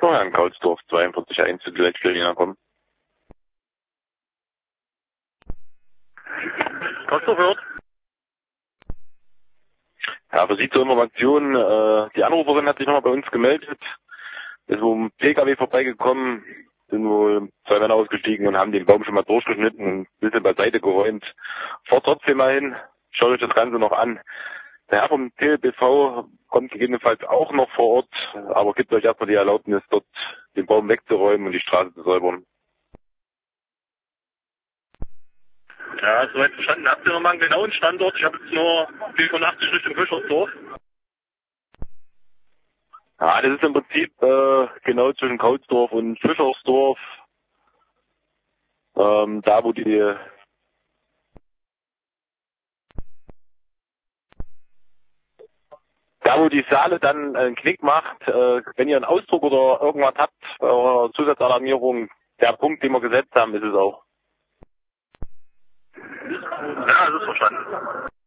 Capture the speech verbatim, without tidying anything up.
Florian Kautsdorf, zweiundvierzig eins zu Berliner kommen. Kautsdorf hört. Ja, für Sie zur Information, äh, die Anruferin hat sich nochmal bei uns gemeldet, ist wohl ein P K W vorbeigekommen, sind wohl zwei Männer ausgestiegen und haben den Baum schon mal durchgeschnitten und ein bisschen beiseite geräumt. Fahrt trotzdem mal hin, schaut euch das Ganze noch an. Der Herr vom T L B V kommt gegebenenfalls auch noch vor Ort, aber gibt euch erstmal die Erlaubnis, dort den Baum wegzuräumen und die Straße zu säubern. Ja, soweit verstanden. Habt ihr nochmal einen genauen Standort? Ich habe jetzt nur fünfundachtzig Richtung Fischersdorf. Ja, das ist im Prinzip äh, genau zwischen Kautsdorf und Fischersdorf, ähm, da wo die da wo die Saale dann einen Knick macht, äh, wenn ihr einen Ausdruck oder irgendwas habt, äh, Zusatzalarmierung, der Punkt, den wir gesetzt haben, ist es auch. Ja, das ist verstanden.